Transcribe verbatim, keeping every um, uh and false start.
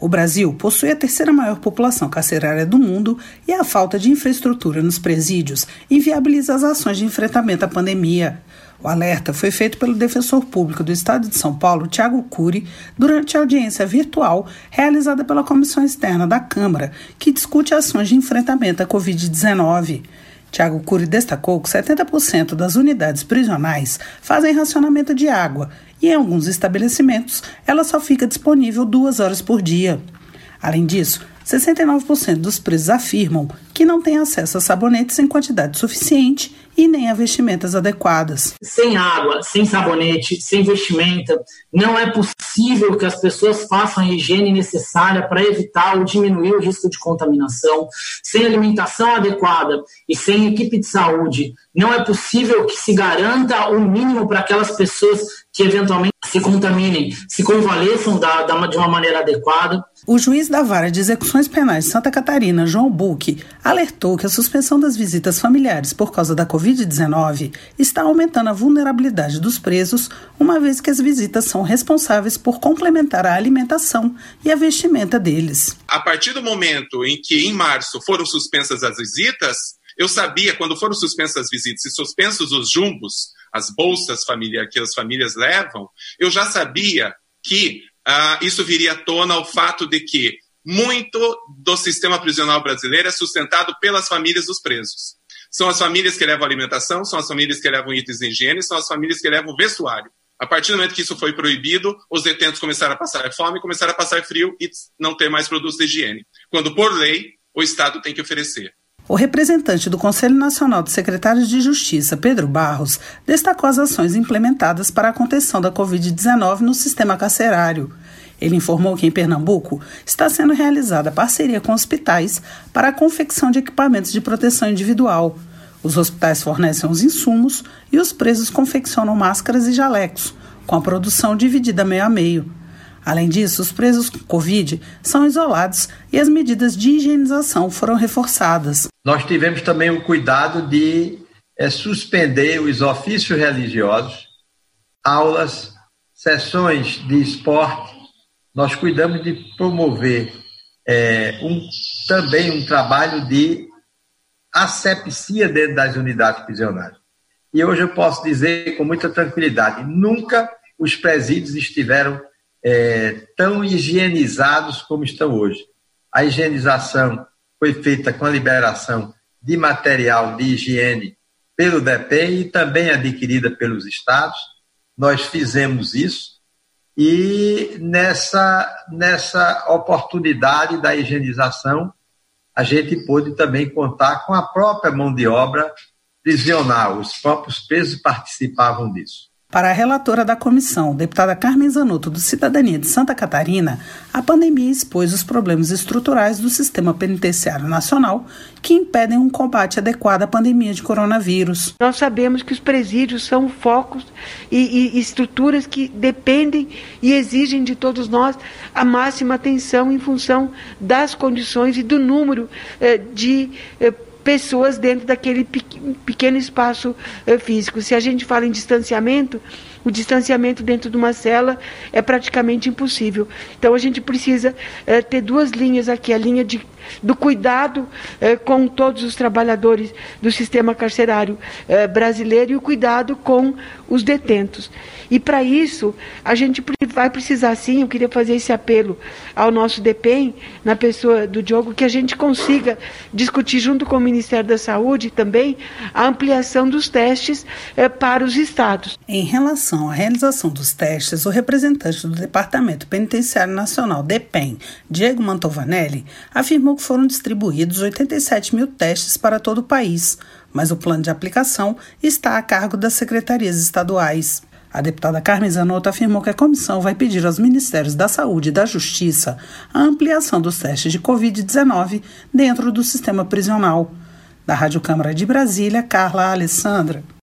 O Brasil possui a terceira maior população carcerária do mundo e a falta de infraestrutura nos presídios inviabiliza as ações de enfrentamento à pandemia. O alerta foi feito pelo defensor público do Estado de São Paulo, Thiago Cury, durante a audiência virtual realizada pela Comissão Externa da Câmara, que discute ações de enfrentamento à covid dezenove. Thiago Cury destacou que setenta por cento das unidades prisionais fazem racionamento de água e, em alguns estabelecimentos, ela só fica disponível duas horas por dia. Além disso, sessenta e nove por cento dos presos afirmam que não têm acesso a sabonetes em quantidade suficiente e nem a vestimentas adequadas. Sem água, sem sabonete, sem vestimenta, não é possível que as pessoas façam a higiene necessária para evitar ou diminuir o risco de contaminação. Sem alimentação adequada e sem equipe de saúde, não é possível que se garanta o mínimo para aquelas pessoas que eventualmente se contaminem, se convalesçam da, da, de uma maneira adequada. O juiz da Vara de Execuções Penais de Santa Catarina, João Bucchi, alertou que a suspensão das visitas familiares por causa da covid dezenove está aumentando a vulnerabilidade dos presos, uma vez que as visitas são responsáveis por complementar a alimentação e a vestimenta deles. A partir do momento em que, em março, foram suspensas as visitas, eu sabia, quando foram suspensas as visitas e suspensos os jumbos, as bolsas familiares que as famílias levam, eu já sabia que uh, isso viria à tona o fato de que muito do sistema prisional brasileiro é sustentado pelas famílias dos presos. São as famílias que levam alimentação, são as famílias que levam itens de higiene, são as famílias que levam vestuário. A partir do momento que isso foi proibido, os detentos começaram a passar fome, começaram a passar frio e não ter mais produtos de higiene. Quando, por lei, o Estado tem que oferecer. O representante do Conselho Nacional de Secretários de Justiça, Pedro Barros, destacou as ações implementadas para a contenção da covid dezenove no sistema carcerário. Ele informou que em Pernambuco está sendo realizada parceria com hospitais para a confecção de equipamentos de proteção individual. Os hospitais fornecem os insumos e os presos confeccionam máscaras e jalecos, com a produção dividida meio a meio. Além disso, os presos com Covid são isolados e as medidas de higienização foram reforçadas. Nós tivemos também o cuidado de é, suspender os ofícios religiosos, aulas, sessões de esporte. Nós cuidamos de promover é, um, também um trabalho de asepsia dentro das unidades prisionais. E hoje eu posso dizer com muita tranquilidade, nunca os presídios estiveram É, tão higienizados como estão hoje. A higienização foi feita com a liberação de material de higiene pelo DEPEN e também adquirida pelos estados. Nós fizemos isso e nessa, nessa oportunidade da higienização a gente pôde também contar com a própria mão de obra prisional. Os próprios presos participavam disso. Para a relatora da comissão, deputada Carmen Zanotto, do Cidadania de Santa Catarina, a pandemia expôs os problemas estruturais do sistema penitenciário nacional que impedem um combate adequado à pandemia de coronavírus. Nós sabemos que os presídios são focos e, e estruturas que dependem e exigem de todos nós a máxima atenção em função das condições e do número eh, de eh, pessoas dentro daquele pequeno espaço físico. Se a gente fala em distanciamento, o distanciamento dentro de uma cela é praticamente impossível. Então a gente precisa é, ter duas linhas aqui, a linha de, do cuidado é, com todos os trabalhadores do sistema carcerário é, brasileiro e o cuidado com os detentos. E para isso, a gente vai precisar sim, eu queria fazer esse apelo ao nosso DEPEN, na pessoa do Diogo, que a gente consiga discutir junto com o Ministério da Saúde também a ampliação dos testes é, para os estados. Em relação à realização dos testes, o representante do Departamento Penitenciário Nacional, DEPEN, Diego Mantovanelli, afirmou que foram distribuídos oitenta e sete mil testes para todo o país, mas o plano de aplicação está a cargo das secretarias estaduais. A deputada Carmen Zanotto afirmou que a comissão vai pedir aos Ministérios da Saúde e da Justiça a ampliação dos testes de covid dezenove dentro do sistema prisional. Da Rádio Câmara de Brasília, Carla Alessandra.